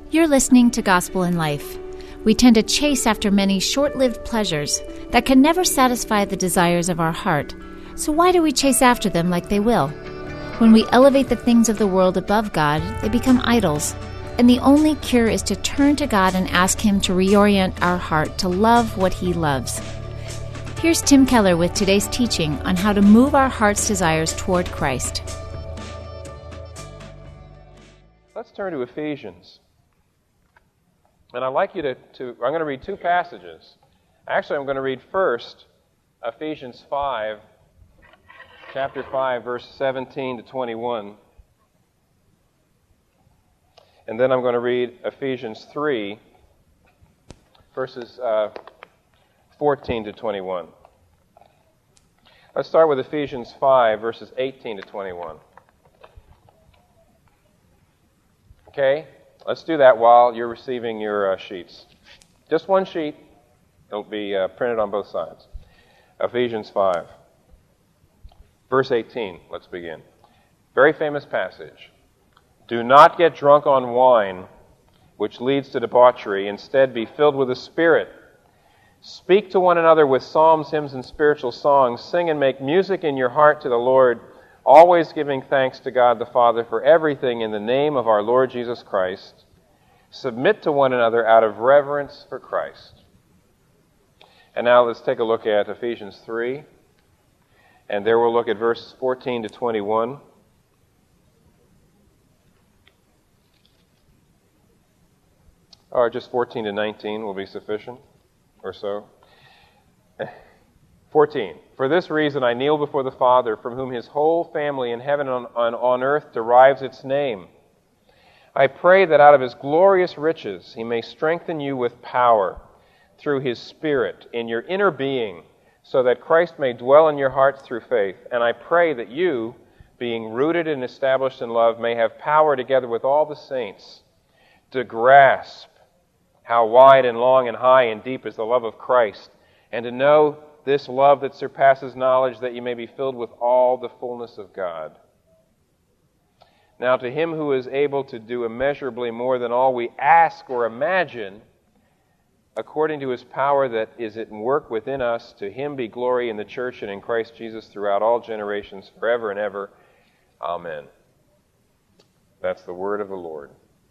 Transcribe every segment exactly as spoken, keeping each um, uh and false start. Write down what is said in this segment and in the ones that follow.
You're listening to Gospel in Life. We tend to chase after many short-lived pleasures that can never satisfy the desires of our heart. So why do we chase after them like they will? When we elevate the things of the world above God, they become idols. And the only cure is to turn to God and ask Him to reorient our heart to love what He loves. Here's Tim Keller with today's teaching on how to move our heart's desires toward Christ. Let's turn to Ephesians. And I'd like you to, to, I'm going to read two passages. Actually, I'm going to read first Ephesians five, chapter five, verse seventeen to twenty-one. And then I'm going to read Ephesians three, verses uh, fourteen to twenty-one. Let's start with Ephesians five, verses eighteen to twenty-one. Okay? Let's do that while you're receiving your uh, sheets. Just one sheet. It'll be uh, printed on both sides. Ephesians five. Verse eighteen. Let's begin. Very famous passage. Do not get drunk on wine, which leads to debauchery. Instead, be filled with the Spirit. Speak to one another with psalms, hymns, and spiritual songs. Sing and make music in your heart to the Lord, always giving thanks to God the Father for everything in the name of our Lord Jesus Christ. Submit to one another out of reverence for Christ. And now let's take a look at Ephesians three. And there we'll look at verses fourteen to twenty-one. Or just fourteen to nineteen will be sufficient, or so. fourteen. For this reason I kneel before the Father, from whom his whole family in heaven and on, on earth derives its name. I pray that out of his glorious riches he may strengthen you with power through his Spirit in your inner being, so that Christ may dwell in your hearts through faith. And I pray that you, being rooted and established in love, may have power together with all the saints to grasp how wide and long and high and deep is the love of Christ, and to know this love that surpasses knowledge, that you may be filled with all the fullness of God. Now to him who is able to do immeasurably more than all we ask or imagine, according to his power that is at work within us, to him be glory in the church and in Christ Jesus throughout all generations, forever and ever. Amen. That's the word of the Lord.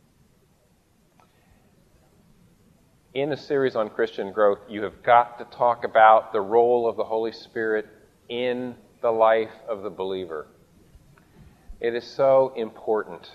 In the series on Christian growth, you have got to talk about the role of the Holy Spirit in the life of the believer. It is so important.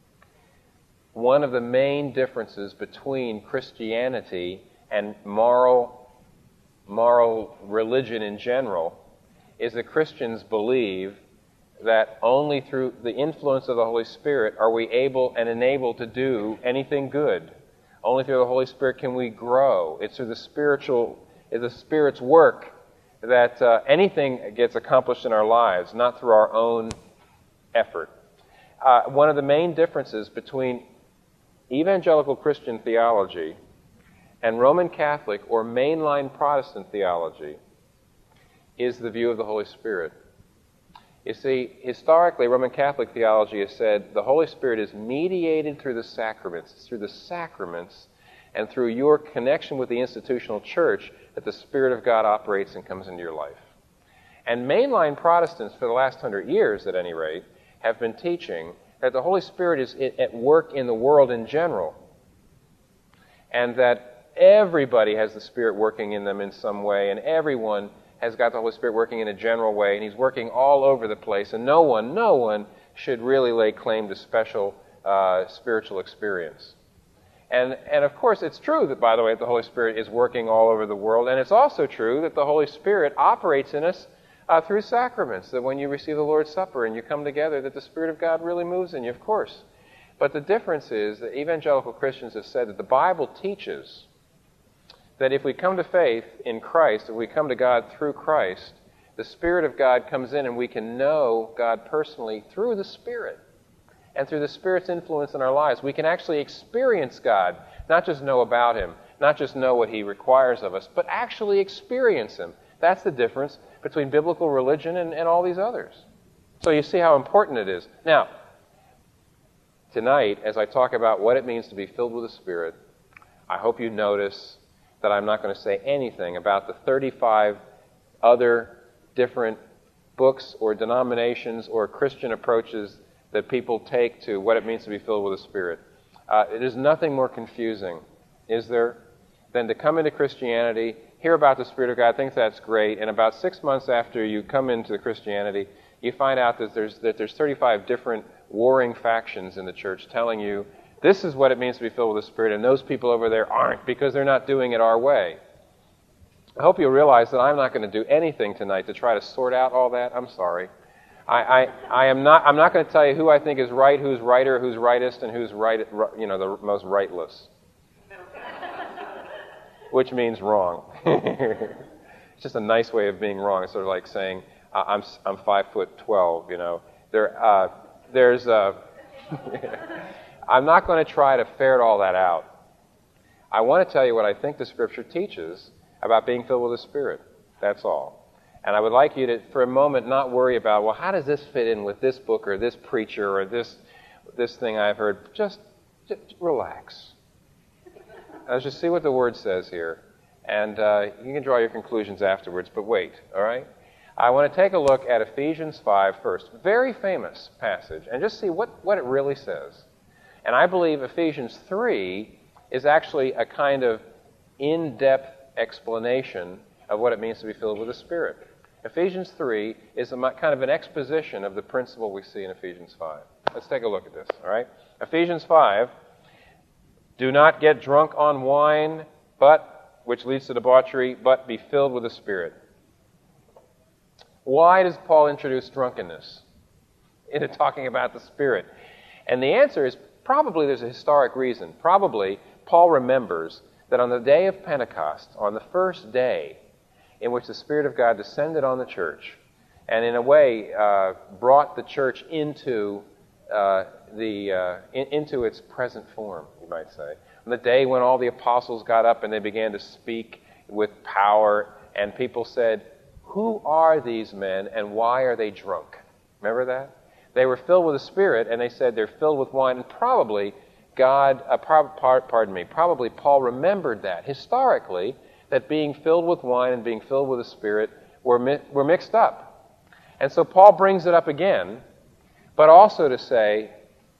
One of the main differences between Christianity and moral, moral religion in general is that Christians believe that only through the influence of the Holy Spirit are we able and enabled to do anything good. Only through the Holy Spirit can we grow. It's through the spiritual, it's the Spirit's work that uh, anything gets accomplished in our lives, not through our own effort. Uh, one of the main differences between evangelical Christian theology and Roman Catholic or mainline Protestant theology is the view of the Holy Spirit. You see, historically, Roman Catholic theology has said the Holy Spirit is mediated through the sacraments. It's through the sacraments and through your connection with the institutional church that the Spirit of God operates and comes into your life. And mainline Protestants, for the last hundred years at any rate, have been teaching that the Holy Spirit is at work in the world in general, and that everybody has the Spirit working in them in some way, and everyone has got the Holy Spirit working in a general way, and He's working all over the place, and no one, no one should really lay claim to special uh, spiritual experience. And, and of course, it's true that, by the way, that the Holy Spirit is working all over the world, and it's also true that the Holy Spirit operates in us uh, through sacraments, that when you receive the Lord's Supper and you come together, that the Spirit of God really moves in you, of course. But the difference is that evangelical Christians have said that the Bible teaches that if we come to faith in Christ, if we come to God through Christ, the Spirit of God comes in and we can know God personally through the Spirit. And through the Spirit's influence in our lives, we can actually experience God, not just know about Him, not just know what He requires of us, but actually experience Him. That's the difference between biblical religion and, and all these others. So you see how important it is. Now, tonight, as I talk about what it means to be filled with the Spirit, I hope you notice that I'm not going to say anything about the thirty-five other different books or denominations or Christian approaches that people take to what it means to be filled with the Spirit. Uh, it is nothing more confusing, is there, than to come into Christianity, hear about the Spirit of God, think that's great, and about six months after you come into Christianity, you find out that there's that there's thirty-five different warring factions in the church telling you this is what it means to be filled with the Spirit, and those people over there aren't because they're not doing it our way. I hope you'll realize that I'm not going to do anything tonight to try to sort out all that. I'm sorry. I, I, I am not. I'm not going to tell you who I think is right, who's righter, who's rightest, and who's right. You know, the most rightless, which means wrong. It's just a nice way of being wrong. It's sort of like saying I'm I'm five foot twelve. You know, there uh, there's. Uh, I'm not going to try to ferret all that out. I want to tell you what I think the Scripture teaches about being filled with the Spirit. That's all. And I would like you to, for a moment, not worry about, well, how does this fit in with this book or this preacher or this this thing I've heard? Just, just relax. Let's just see what the Word says here. And uh, you can draw your conclusions afterwards, but wait, all right? I want to take a look at Ephesians five first. Very famous passage. And just see what, what it really says. And I believe Ephesians three is actually a kind of in-depth explanation of what it means to be filled with the Spirit. Ephesians three is a kind of an exposition of the principle we see in Ephesians five. Let's take a look at this, all right? Ephesians five, do not get drunk on wine, but, which leads to debauchery, but be filled with the Spirit. Why does Paul introduce drunkenness into talking about the Spirit? And the answer is probably there's a historic reason. Probably Paul remembers that on the day of Pentecost, on the first day in which the Spirit of God descended on the church, and in a way uh, brought the church into uh, the uh, in, into its present form, you might say. On the day when all the apostles got up and they began to speak with power, and people said, "Who are these men, and why are they drunk?" Remember that? They were filled with the Spirit, and they said they're filled with wine, and probably God, uh, par- pardon me, probably Paul remembered that historically, that being filled with wine and being filled with the Spirit were mi- were mixed up. And so Paul brings it up again, but also to say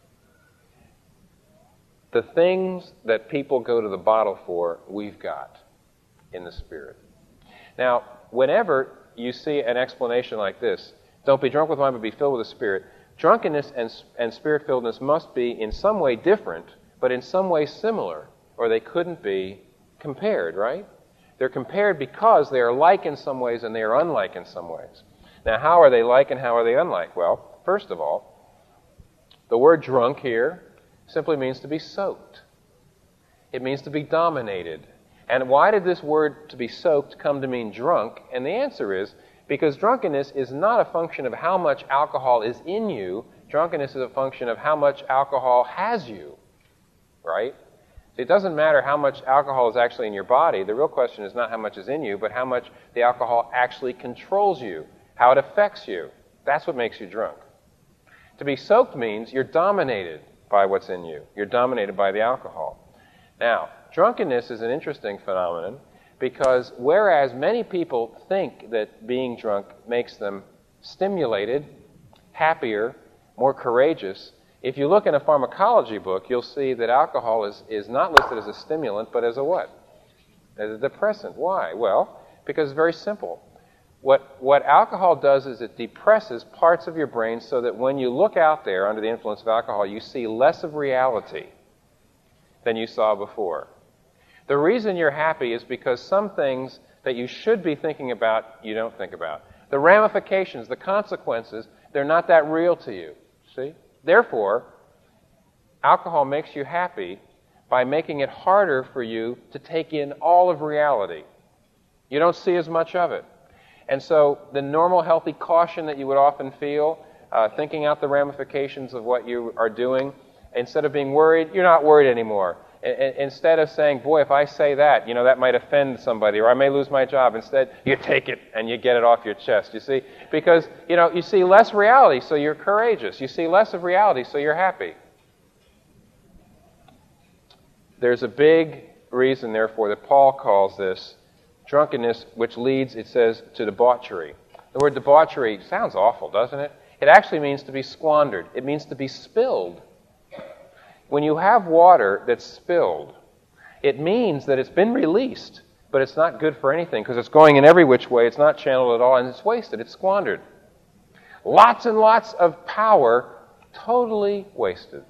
the things that people go to the bottle for, we've got in the Spirit. Now, whenever you see an explanation like this, don't be drunk with wine, but be filled with the Spirit, drunkenness and, and Spirit-filledness must be in some way different, but in some way similar, or they couldn't be compared, right? They're compared because they are like in some ways and they are unlike in some ways. Now, how are they like and how are they unlike? Well, first of all, the word drunk here simply means to be soaked. It means to be dominated. And why did this word to be soaked come to mean drunk? And the answer is because drunkenness is not a function of how much alcohol is in you. Drunkenness is a function of how much alcohol has you, right? It doesn't matter how much alcohol is actually in your body. The real question is not how much is in you, but how much the alcohol actually controls you, how it affects you. That's what makes you drunk. To be soaked means you're dominated by what's in you. You're dominated by the alcohol. Now, drunkenness is an interesting phenomenon because whereas many people think that being drunk makes them stimulated, happier, more courageous, if you look in a pharmacology book, you'll see that alcohol is, is not listed as a stimulant, but as a what? As a depressant. Why? Well, because it's very simple. What, what alcohol does is it depresses parts of your brain so that when you look out there under the influence of alcohol, you see less of reality than you saw before. The reason you're happy is because some things that you should be thinking about, you don't think about. The ramifications, the consequences, they're not that real to you. See? Therefore, alcohol makes you happy by making it harder for you to take in all of reality. You don't see as much of it. And so the normal healthy caution that you would often feel, uh, thinking out the ramifications of what you are doing, instead of being worried, you're not worried anymore. Instead of saying, boy, if I say that, you know, that might offend somebody, or I may lose my job, instead, you take it and you get it off your chest, you see? Because, you know, you see less reality, so you're courageous. You see less of reality, so you're happy. There's a big reason, therefore, that Paul calls this drunkenness, which leads, it says, to debauchery. The word debauchery sounds awful, doesn't it? It actually means to be squandered. It means to be spilled. When you have water that's spilled, it means that it's been released, but it's not good for anything because it's going in every which way. It's not channeled at all, and it's wasted. It's squandered. Lots and lots of power totally wasted.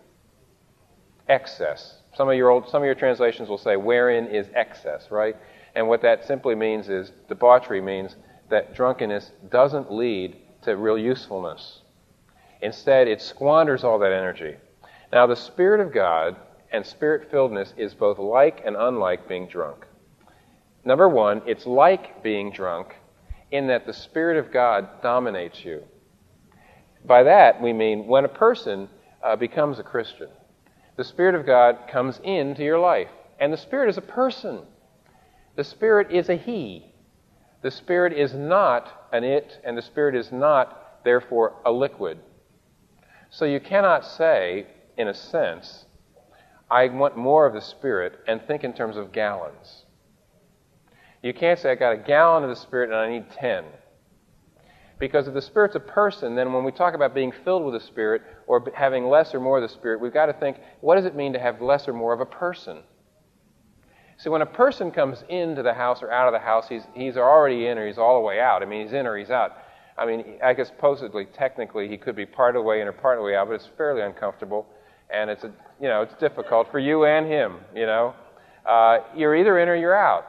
Excess. Some of your old, some of your translations will say, wherein is excess, right? And what that simply means is, debauchery means that drunkenness doesn't lead to real usefulness. Instead, it squanders all that energy. Now, the Spirit of God and Spirit-filledness is both like and unlike being drunk. Number one, it's like being drunk in that the Spirit of God dominates you. By that, we mean when a person uh, becomes a Christian, the Spirit of God comes into your life. And the Spirit is a person. The Spirit is a He. The Spirit is not an it, and the Spirit is not, therefore, a liquid. So you cannot say, in a sense, I want more of the Spirit and think in terms of gallons. You can't say, I got a gallon of the Spirit and I need ten. Because if the Spirit's a person, then when we talk about being filled with the Spirit or having less or more of the Spirit, we've got to think, what does it mean to have less or more of a person? See, when a person comes into the house or out of the house, he's he's already in or he's all the way out. I mean, he's in or he's out. I mean, I guess supposedly, technically, he could be part of the way in or part of the way out, but it's fairly uncomfortable, and it's a, you know it's difficult for you and him. You know, uh, you're either in or you're out.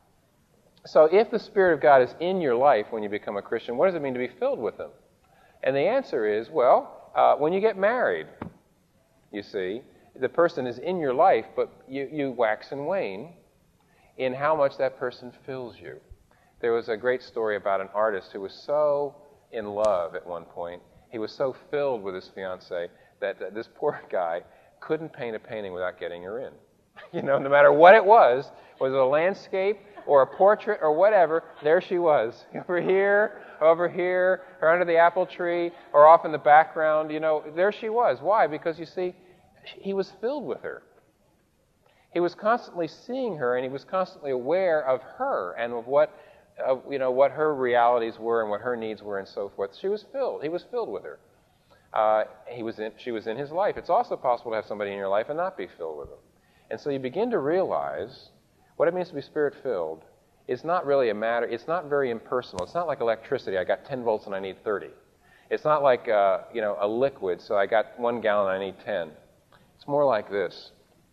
So if the Spirit of God is in your life when you become a Christian, what does it mean to be filled with Him? And the answer is, well, uh, when you get married, you see, the person is in your life, but you, you wax and wane in how much that person fills you. There was a great story about an artist who was so in love at one point. He was so filled with his fiancée that uh, this poor guy couldn't paint a painting without getting her in. You know, no matter what it was, was it a landscape or a portrait or whatever, there she was. Over here, over here, or under the apple tree, or off in the background, you know, there she was. Why? Because, you see, he was filled with her. He was constantly seeing her, and he was constantly aware of her and of what, uh, you know, what her realities were and what her needs were and so forth. She was filled. He was filled with her. Uh, he was in, she was in his life. It's also possible to have somebody in your life and not be filled with them. And so you begin to realize what it means to be Spirit-filled is not really a matter, it's not very impersonal. It's not like electricity. I got ten volts and I need thirty. It's not like, uh, you know, a liquid, so I got one gallon and I need ten. It's more like this.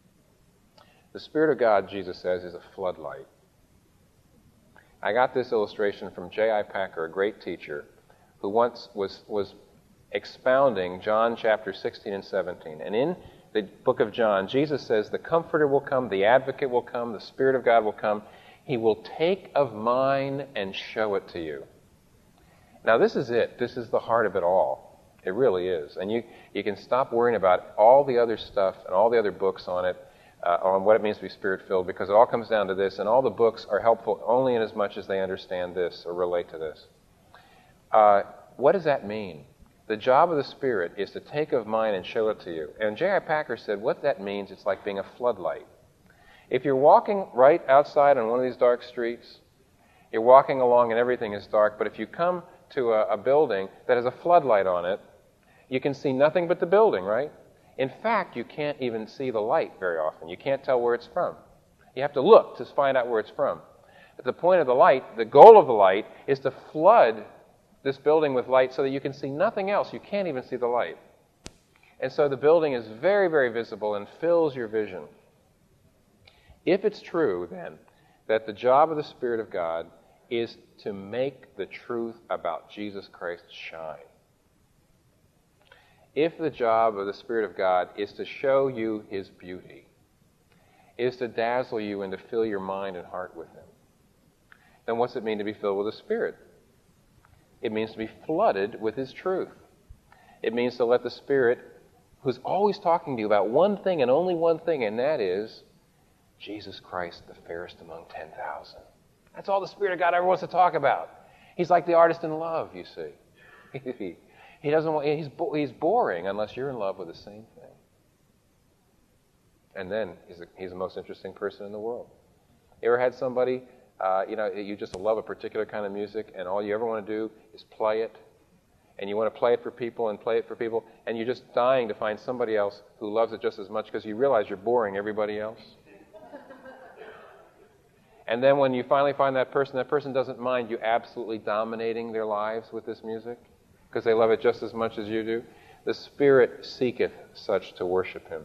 The Spirit of God, Jesus says, is a floodlight. I got this illustration from J I Packer, a great teacher, who once was, was expounding John chapter sixteen and seventeen. And in the book of John, Jesus says, the Comforter will come, the Advocate will come, the Spirit of God will come. He will take of mine and show it to you. Now, this is it. This is the heart of it all. It really is. And you, you can stop worrying about all the other stuff and all the other books on it, uh, on what it means to be Spirit-filled, because it all comes down to this, and all the books are helpful only in as much as they understand this or relate to this. Uh, what does that mean? The job of the Spirit is to take of mine and show it to you. And J I Packer said what that means, it's like being a floodlight. If you're walking right outside on one of these dark streets, you're walking along and everything is dark, but if you come to a, a building that has a floodlight on it, you can see nothing but the building, right? In fact, you can't even see the light very often. You can't tell where it's from. You have to look to find out where it's from. But the point of the light, the goal of the light, is to flood this building with light so that you can see nothing else. You can't even see the light. And so the building is very, very visible and fills your vision. If it's true, then, that the job of the Spirit of God is to make the truth about Jesus Christ shine. If the job of the Spirit of God is to show you His beauty, is to dazzle you and to fill your mind and heart with Him, then what's it mean to be filled with the Spirit? It means to be flooded with His truth. It means to let the Spirit, who's always talking to you about one thing and only one thing, and that is Jesus Christ, the fairest among ten thousand. That's all the Spirit of God ever wants to talk about. He's like the artist in love, you see. he, he doesn't want, he's, he's boring unless you're in love with the same thing. And then he's, a, he's the most interesting person in the world. You ever had somebody, uh, you know, you just love a particular kind of music, and all you ever want to do is play it, and you want to play it for people and play it for people, and you're just dying to find somebody else who loves it just as much because you realize you're boring everybody else? And then when you finally find that person, that person doesn't mind you absolutely dominating their lives with this music because they love it just as much as you do. The Spirit seeketh such to worship Him.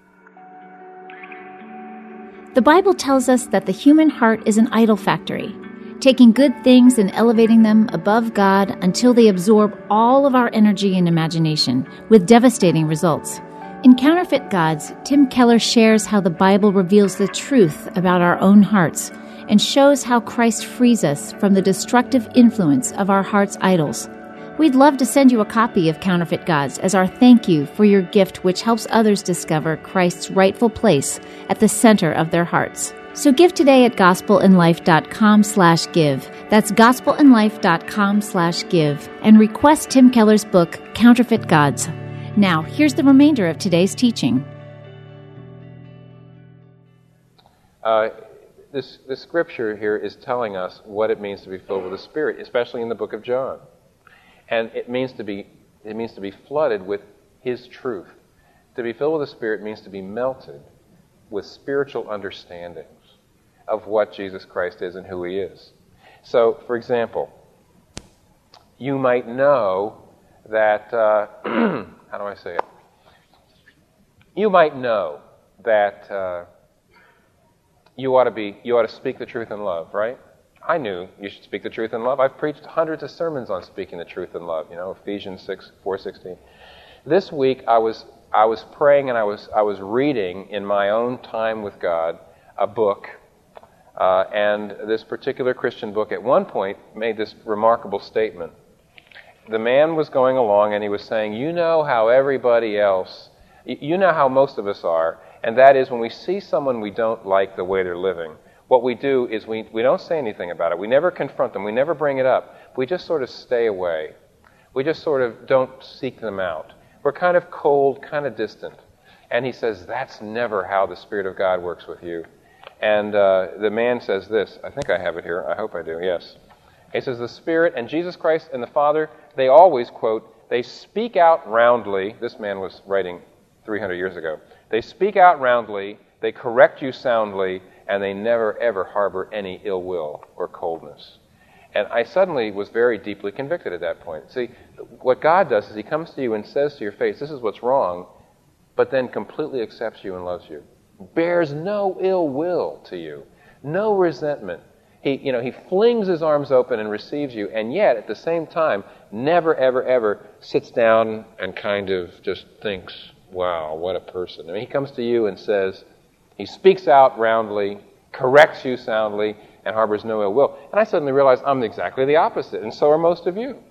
The Bible tells us that the human heart is an idol factory, taking good things and elevating them above God until they absorb all of our energy and imagination, with devastating results. In Counterfeit Gods, Tim Keller shares how the Bible reveals the truth about our own hearts and shows how Christ frees us from the destructive influence of our heart's idols. We'd love to send you a copy of Counterfeit Gods as our thank you for your gift, which helps others discover Christ's rightful place at the center of their hearts. So give today at gospelinlife.com slash give. That's gospelinlife.com slash give. And request Tim Keller's book, Counterfeit Gods. Now, here's the remainder of today's teaching. Uh, this, this scripture here is telling us what it means to be filled with the Spirit, especially in the book of John. And it means to be it means to be flooded with His truth. To be filled with the Spirit means to be melted with spiritual understandings of what Jesus Christ is and who He is. So, for example, you might know that, uh, how do I say it? You might know that uh, you ought to be you ought to speak the truth in love, right? I knew you should speak the truth in love. I've preached hundreds of sermons on speaking the truth in love. You know, Ephesians six, four sixteen. This week I was I was praying and I was I was reading in my own time with God a book, uh, and this particular Christian book at one point made this remarkable statement. The man was going along and he was saying, you know how everybody else, you know how most of us are, and that is when we see someone we don't like the way they're living, what we do is we, we don't say anything about it. We never confront them. We never bring it up. We just sort of stay away. We just sort of don't seek them out. We're kind of cold, kind of distant. And he says, that's never how the Spirit of God works with you. And uh, the man says this. I think I have it here. I hope I do. Yes. He says, the Spirit and Jesus Christ and the Father, they always, quote, they speak out roundly. This man was writing three hundred years ago. They speak out roundly. They correct you soundly. And they never, ever harbor any ill will or coldness. And I suddenly was very deeply convicted at that point. See, what God does is He comes to you and says to your face, this is what's wrong, but then completely accepts you and loves you. Bears no ill will to you, no resentment. He, you know, He flings His arms open and receives you, and yet, at the same time, never, ever, ever sits down and kind of just thinks, wow, what a person. I mean, He comes to you and says, He speaks out roundly, corrects you soundly, and harbors no ill will. And I suddenly realized I'm exactly the opposite, and so are most of you.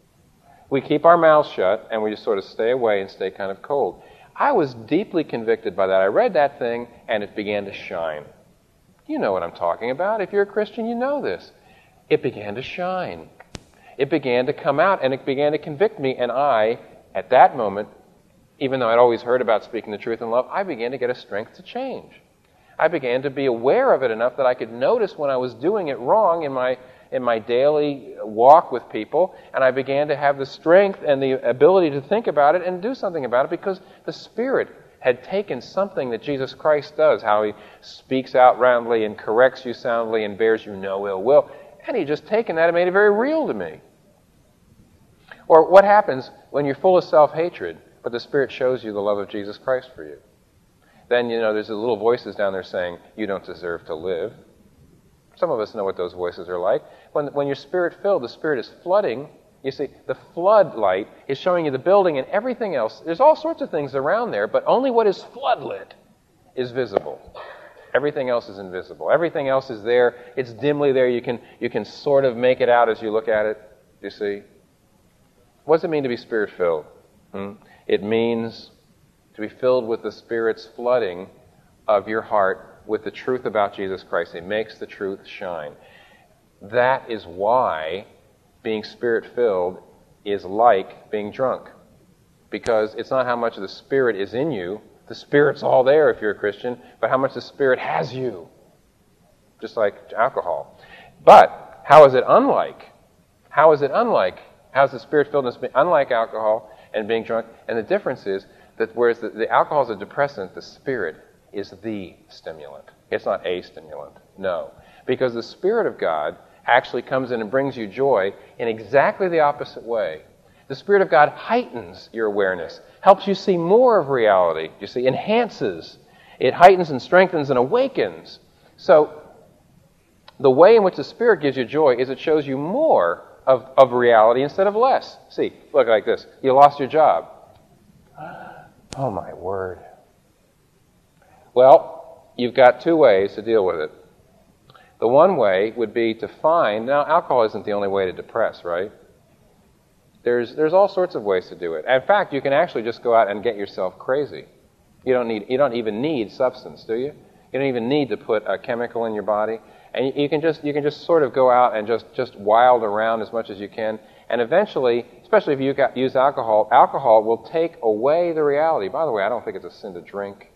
We keep our mouths shut, and we just sort of stay away and stay kind of cold. I was deeply convicted by that. I read that thing, and it began to shine. You know what I'm talking about. If you're a Christian, you know this. It began to shine. It began to come out, and it began to convict me, and I, at that moment, even though I'd always heard about speaking the truth in love, I began to get a strength to change. I began to be aware of it enough that I could notice when I was doing it wrong in my in my daily walk with people, and I began to have the strength and the ability to think about it and do something about it because the Spirit had taken something that Jesus Christ does, how He speaks out roundly and corrects you soundly and bears you no ill will, and He just taken that and made it very real to me. Or what happens when you're full of self-hatred, but the Spirit shows you the love of Jesus Christ for you? Then, you know, there's the little voices down there saying, you don't deserve to live. Some of us know what those voices are like. When, when you're Spirit-filled, the Spirit is flooding. You see, the floodlight is showing you the building and everything else. There's all sorts of things around there, but only what is floodlit is visible. Everything else is invisible. Everything else is there. It's dimly there. You can, you can sort of make it out as you look at it, you see. What does it mean to be Spirit-filled? Hmm? It means to be filled with the Spirit's flooding of your heart with the truth about Jesus Christ. It makes the truth shine. That is why being Spirit-filled is like being drunk. Because it's not how much of the Spirit is in you. The Spirit's all there if you're a Christian, but how much the Spirit has you. Just like alcohol. But how is it unlike? How is it unlike? How is the Spirit-filledness unlike alcohol and being drunk? And the difference is that whereas the, the alcohol is a depressant, the Spirit is the stimulant. It's not a stimulant. No. Because the Spirit of God actually comes in and brings you joy in exactly the opposite way. The Spirit of God heightens your awareness, helps you see more of reality. You see, enhances. It heightens and strengthens and awakens. So, the way in which the Spirit gives you joy is it shows you more of, of reality instead of less. See, look like this. You lost your job. Oh, my word. Well, you've got two ways to deal with it. The one way would be to find... Now, alcohol isn't the only way to depress, right? There's there's all sorts of ways to do it. In fact, you can actually just go out and get yourself crazy. You don't need you don't even need substance, do you? You don't even need to put a chemical in your body, and you can just you can just sort of go out and just, just wild around as much as you can, and eventually, especially if you got, use alcohol, alcohol will take away the reality. By the way, I don't think it's a sin to drink,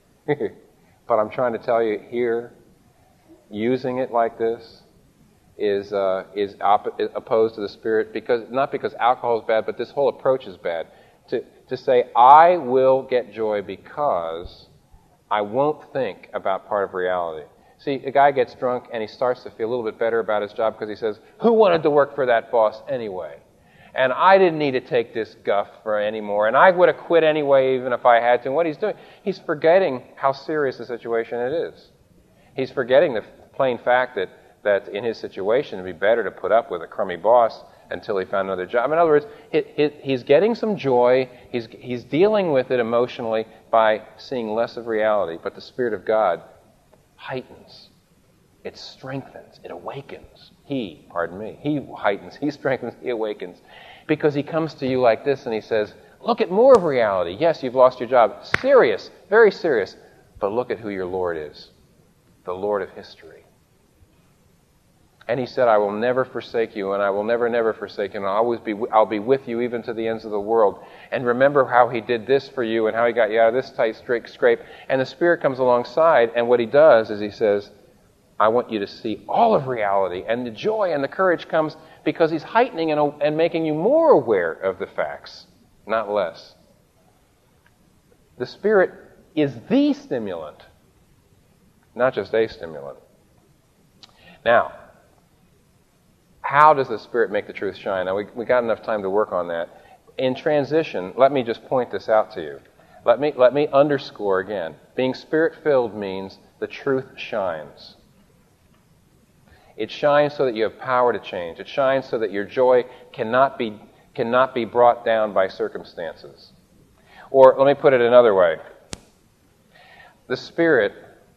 but I'm trying to tell you here, using it like this is uh, is op- opposed to the Spirit, because not because alcohol is bad, but this whole approach is bad. To to say, I will get joy because I won't think about part of reality. See, a guy gets drunk and he starts to feel a little bit better about his job because he says, who wanted to work for that boss anyway? And I didn't need to take this guff for anymore, and I would have quit anyway even if I had to. And what he's doing, he's forgetting how serious the situation it is. He's forgetting the plain fact that that in his situation it would be better to put up with a crummy boss until he found another job. In other words, he, he, he's getting some joy, he's, he's dealing with it emotionally by seeing less of reality, but the Spirit of God heightens, it strengthens, it awakens. He, pardon me, he heightens, he strengthens, he awakens, because he comes to you like this and he says, look at more of reality. Yes, you've lost your job. Serious, very serious, but look at who your Lord is, the Lord of history. And he said, I will never forsake you, and I will never, never forsake you, and I'll always be, I'll be with you even to the ends of the world. And remember how he did this for you and how he got you out of this tight scrape. And the Spirit comes alongside, and what he does is he says, I want you to see all of reality. And the joy and the courage comes because he's heightening and, and making you more aware of the facts, not less. The Spirit is the stimulant, not just a stimulant. Now, how does the Spirit make the truth shine? Now, we we got enough time to work on that. In transition, let me just point this out to you. Let me let me underscore again. Being Spirit-filled means the truth shines. It shines so that you have power to change. It shines so that your joy cannot be cannot be brought down by circumstances. Or let me put it another way. The Spirit,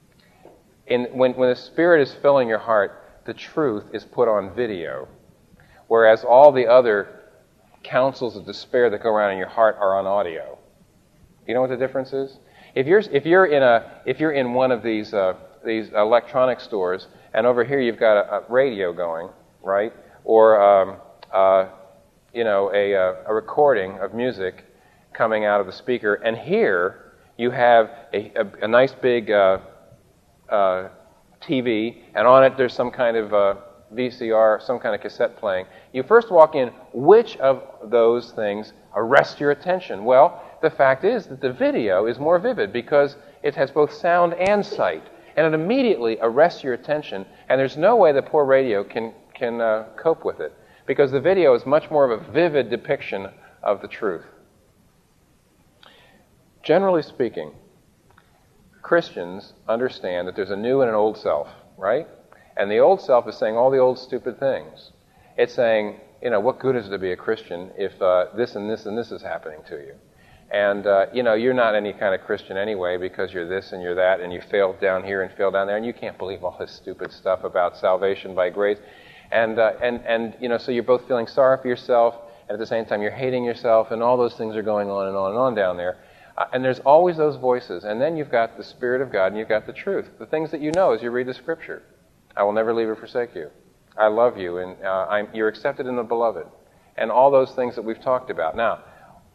in when when the Spirit is filling your heart, the truth is put on video, whereas all the other counsels of despair that go around in your heart are on audio. You know what the difference is? If you're if you're in a if you're in one of these uh, these electronic stores, and over here you've got a, a radio going, right, or um, uh, you know a a recording of music coming out of the speaker, and here you have a a, a nice big uh, uh, T V, and on it there's some kind of uh, V C R, some kind of cassette playing. You first walk in, which of those things arrest your attention? Well, the fact is that the video is more vivid because it has both sound and sight, and it immediately arrests your attention, and there's no way the poor radio can, can uh, cope with it, because the video is much more of a vivid depiction of the truth. Generally speaking, Christians understand that there's a new and an old self, right? And the old self is saying all the old stupid things. It's saying, you know, what good is it to be a Christian if uh, this and this and this is happening to you? And, uh, you know, you're not any kind of Christian anyway because you're this and you're that and you failed down here and failed down there and you can't believe all this stupid stuff about salvation by grace. And, uh, and, and you know, so you're both feeling sorry for yourself and at the same time you're hating yourself and all those things are going on and on and on down there. Uh, and there's always those voices. And then you've got the Spirit of God and you've got the truth. The things that you know as you read the Scripture. I will never leave or forsake you. I love you and uh, I'm, you're accepted in the Beloved. And all those things that we've talked about. Now,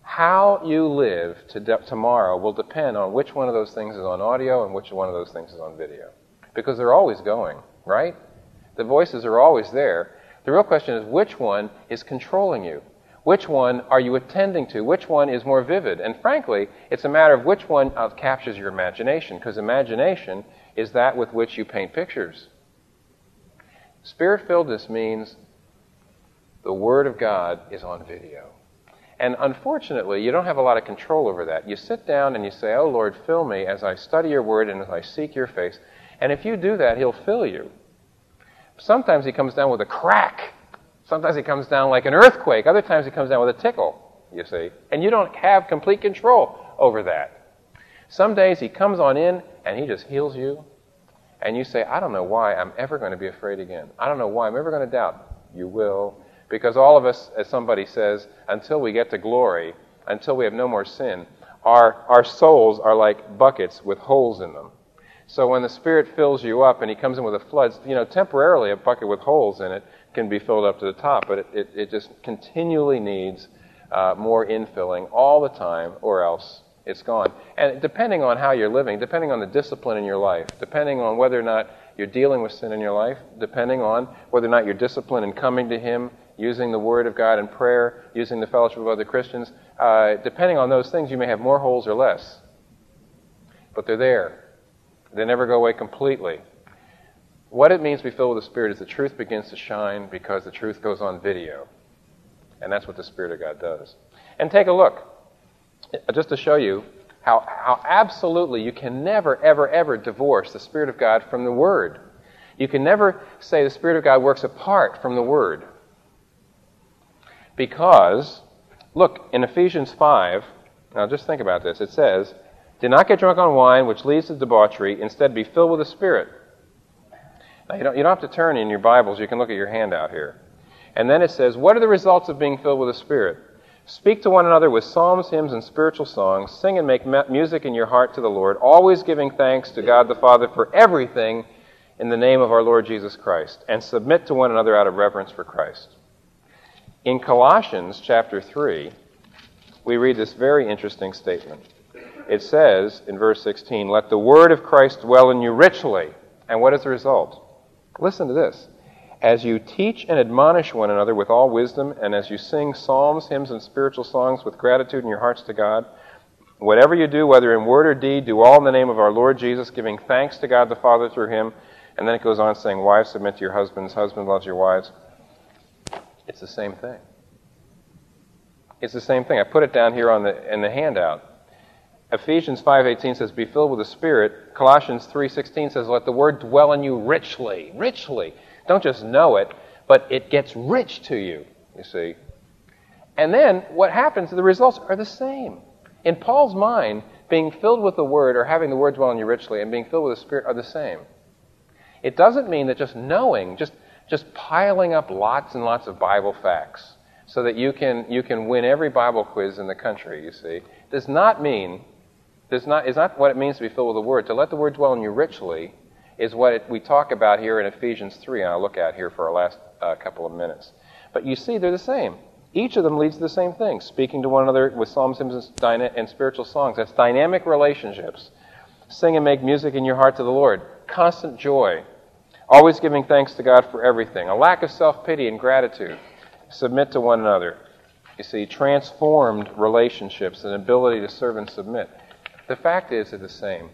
How you live to de- tomorrow will depend on which one of those things is on audio and which one of those things is on video. Because they're always going, right? The voices are always there. The real question is, which one is controlling you? Which one are you attending to? Which one is more vivid? And frankly, it's a matter of which one uh, captures your imagination, because imagination is that with which you paint pictures. Spirit-filledness means the Word of God is on video. And unfortunately, you don't have a lot of control over that. You sit down and you say, "Oh Lord, fill me as I study your Word and as I seek your face." And if you do that, He'll fill you. Sometimes He comes down with a crack. Sometimes He comes down like an earthquake. Other times He comes down with a tickle, you see. And you don't have complete control over that. Some days He comes on in and He just heals you. And you say, "I don't know why I'm ever going to be afraid again. I don't know why I'm ever going to doubt." You will. Because all of us, as somebody says, until we get to glory, until we have no more sin, our, our souls are like buckets with holes in them. So when the Spirit fills you up and He comes in with a flood, you know, temporarily a bucket with holes in it can be filled up to the top, but it, it, it just continually needs uh, more infilling all the time, or else it's gone. And depending on how you're living, depending on the discipline in your life, depending on whether or not you're dealing with sin in your life, depending on whether or not you're disciplined in coming to Him, using the Word of God in prayer, using the fellowship of other Christians, uh, depending on those things, you may have more holes or less. But they're there. They never go away completely. What it means to be filled with the Spirit is the truth begins to shine because the truth goes on video. And that's what the Spirit of God does. And take a look, just to show you how, how absolutely you can never, ever, ever divorce the Spirit of God from the Word. You can never say the Spirit of God works apart from the Word. Because, look, in Ephesians five, now just think about this, it says, "Do not get drunk on wine, which leads to debauchery. Instead, be filled with the Spirit." Now, you don't, you don't have to turn in your Bibles. You can look at your handout here. And then it says, "What are the results of being filled with the Spirit? Speak to one another with psalms, hymns, and spiritual songs. Sing and make music in your heart to the Lord, always giving thanks to God the Father for everything in the name of our Lord Jesus Christ, and submit to one another out of reverence for Christ." In Colossians chapter three, we read this very interesting statement. It says in verse sixteen, "Let the word of Christ dwell in you richly." And what is the result? Listen to this. "As you teach and admonish one another with all wisdom, and as you sing psalms, hymns, and spiritual songs with gratitude in your hearts to God, whatever you do, whether in word or deed, do all in the name of our Lord Jesus, giving thanks to God the Father through Him." And then it goes on saying, "Wives, submit to your husbands. Husbands, love your wives." It's the same thing. It's the same thing. I put it down here on the in the handout. Ephesians five eighteen says, "Be filled with the Spirit." Colossians three sixteen says, "Let the word dwell in you richly." Richly. Don't just know it, but it gets rich to you, you see. And then what happens, the results are the same. In Paul's mind, being filled with the Word or having the Word dwell in you richly and being filled with the Spirit are the same. It doesn't mean that just knowing, just just piling up lots and lots of Bible facts so that you can you can win every Bible quiz in the country, you see, does not mean, does not is not what it means to be filled with the Word. To let the Word dwell in you richly is what it, we talk about here in Ephesians three, and I'll look at here for our last uh, couple of minutes. But you see, they're the same. Each of them leads to the same thing, speaking to one another with psalms, hymns, and, dyna- and spiritual songs. That's dynamic relationships. Sing and make music in your heart to the Lord. Constant joy. Always giving thanks to God for everything. A lack of self-pity and gratitude. Submit to one another. You see, transformed relationships and ability to serve and submit. The fact is, they're the same.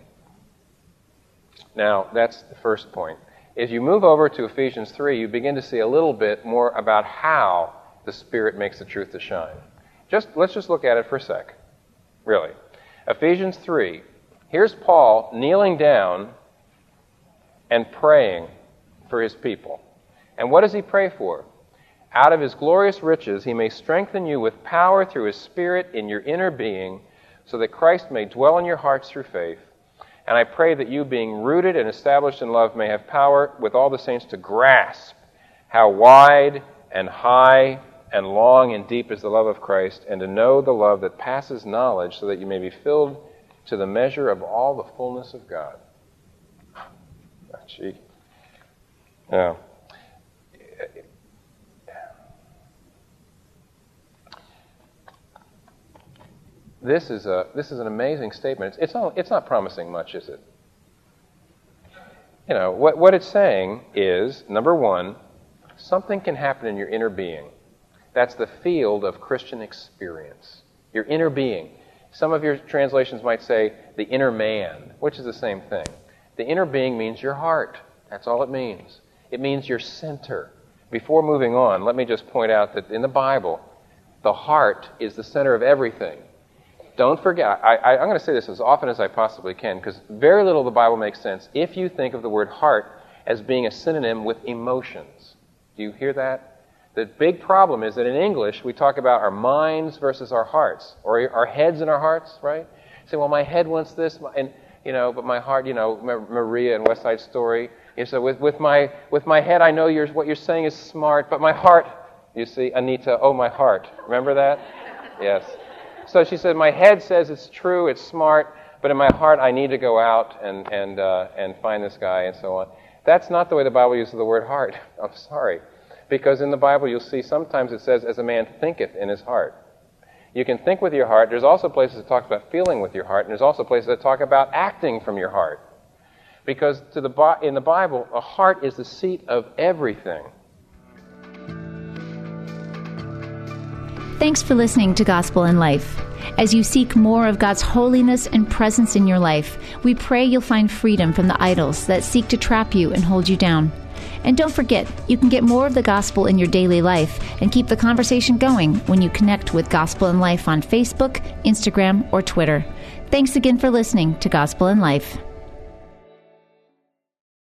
Now, that's the first point. As you move over to Ephesians three, you begin to see a little bit more about how the Spirit makes the truth to shine. Just let's just look at it for a sec. Really. Ephesians three. Here's Paul kneeling down and praying for his people. And what does he pray for? "Out of his glorious riches he may strengthen you with power through his Spirit in your inner being, so that Christ may dwell in your hearts through faith. And I pray that you, being rooted and established in love, may have power with all the saints to grasp how wide and high and long and deep is the love of Christ, and to know the love that passes knowledge, so that you may be filled to the measure of all the fullness of God." Oh, gee. Yeah. this is a this is an amazing statement. It's, it's, all, it's not promising much, is it? You know, what, what it's saying is, number one, something can happen in your inner being. That's the field of Christian experience. Your inner being. Some of your translations might say the inner man, which is the same thing. The inner being means your heart. That's all it means. It means your center. Before moving on, let me just point out that in the Bible, the heart is the center of everything. Don't forget, I, I, I'm going to say this as often as I possibly can, because very little of the Bible makes sense if you think of the word heart as being a synonym with emotions. Do you hear that? The big problem is that in English, we talk about our minds versus our hearts, or our heads and our hearts, right? You say, well, my head wants this, and you know, but my heart, you know, Maria in West Side Story. You say, with, with my with my head, I know you're, what you're saying is smart, but my heart, you see, Anita, oh, my heart. Remember that? Yes. So she said, my head says it's true, it's smart, but in my heart, I need to go out and and uh, and find this guy and so on. That's not the way the Bible uses the word heart. I'm sorry. Because in the Bible, you'll see sometimes it says, as a man thinketh in his heart. You can think with your heart. There's also places that talk about feeling with your heart, and there's also places that talk about acting from your heart. Because to the in the Bible, a heart is the seat of everything. Thanks for listening to Gospel in Life. As you seek more of God's holiness and presence in your life, we pray you'll find freedom from the idols that seek to trap you and hold you down. And don't forget, you can get more of the gospel in your daily life and keep the conversation going when you connect with Gospel in Life on Facebook, Instagram, or Twitter. Thanks again for listening to Gospel in Life.